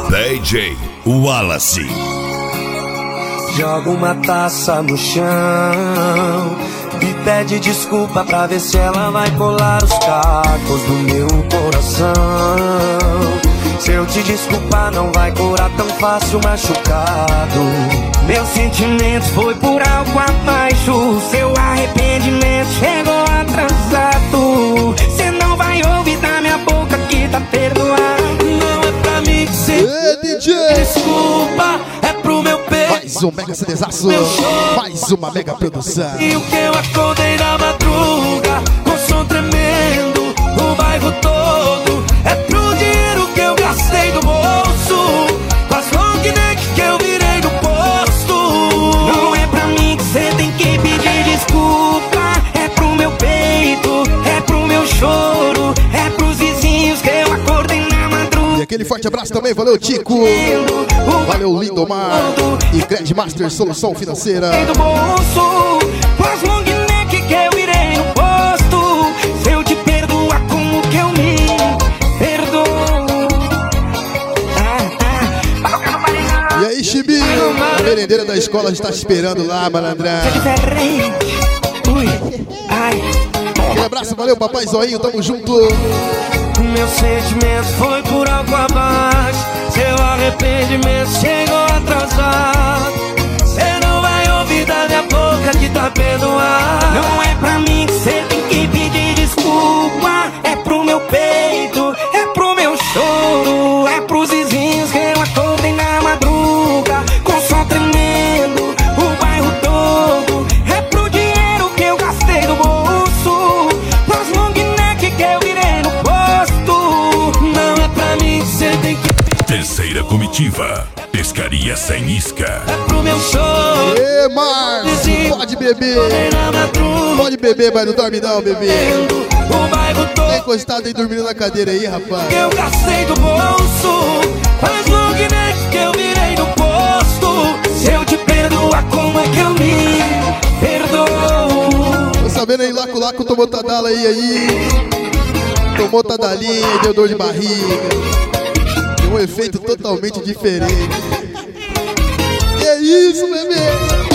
DJ Wallace. Joga uma taça no chão e pede desculpa pra ver se ela vai colar os cacos do meu coração. Se eu te desculpar não vai curar tão fácil machucado. Meu sentimento foi por algo abaixo. Seu arrependimento chegou atrasado. Cê não vai ouvir da minha boca que tá perdoado. Não é pra mim que cê desculpa, é pro meu peito. Mais um mega CDzaço, mais uma mega produção. E o que eu acordei na madruga, com som tremendo, o bairro todo. É pro dinheiro que eu gastei do bolso, com as long neck que eu virei no posto. Não é pra mim que cê tem que pedir desculpa, é pro meu peito, é pro meu choro, é pros vizinhos que eu acordei na madruga. E aquele forte abraço também, valeu Tico, valeu Lindomar e Grandmaster Solução Financeira. Do bolso, com as long neck que eu virei no posto. Se eu te perdoar, como que eu me perdoo? E aí, Chibi, a merendeira da escola está te esperando lá, malandrão. Aquele abraço, valeu papai Zoinho, tamo junto. Meu sentimento foi por algo abaixo. Seu arrependimento chegou atrasado. Cê não vai ouvir da minha boca que tá perdoado. Não é pra mim que cê tem que pedir desculpa, é pro meu peito, é pro meu choro, é pros vizinhos que eu acordei na madruga, com som tremendo, o bairro todo. É pro dinheiro que eu gastei do bolso, pras long neck que eu virei no posto. Não é pra mim que cê tem que... Terceira comitiva, pescaria sem isca. É pro meu choro. Ê, Marcos, pode beber. Pode beber, mas não dorme não, bebê. O bairro todo. Tá encostado aí dormindo na cadeira aí, rapaz. Eu gastei do bolso, faz long neck que eu virei no posto. Se eu te perdoar, como é que eu me perdoo? Tô sabendo aí, Laco tomou Tadala aí. Tomou Tadalinha, deu dor de barriga. Deu um efeito totalmente diferente. Que isso, bebê?